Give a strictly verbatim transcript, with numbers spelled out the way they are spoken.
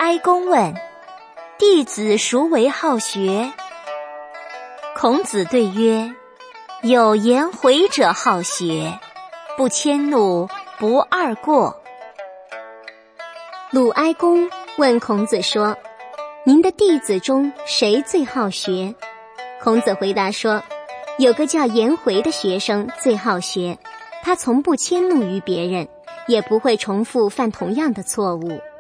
哀公问：弟子孰为好学？孔子对曰：有颜回者好学，不迁怒，不贰过。 鲁哀公问孔子说：您的弟子中谁最好学？孔子回答说：有个叫颜回的学生最好学，他从不迁怒于别人，也不会重复犯同样的错误。